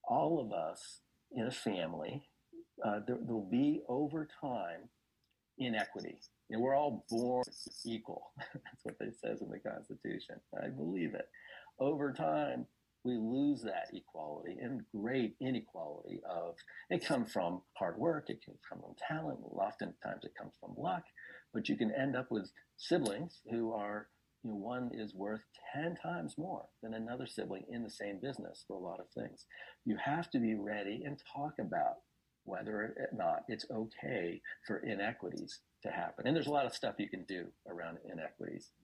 all of us in a family, there'll be over time inequity. We're all born equal. That's what it says in the Constitution. I believe it. Over time, we lose that equality and great inequality of it comes from hard work, it can come from talent, oftentimes it comes from luck, but you can end up with siblings who are one is worth 10 times more than another sibling in the same business for a lot of things. You have to be ready and talk about whether or not it's okay for inequities to happen. And there's a lot of stuff you can do around inequities.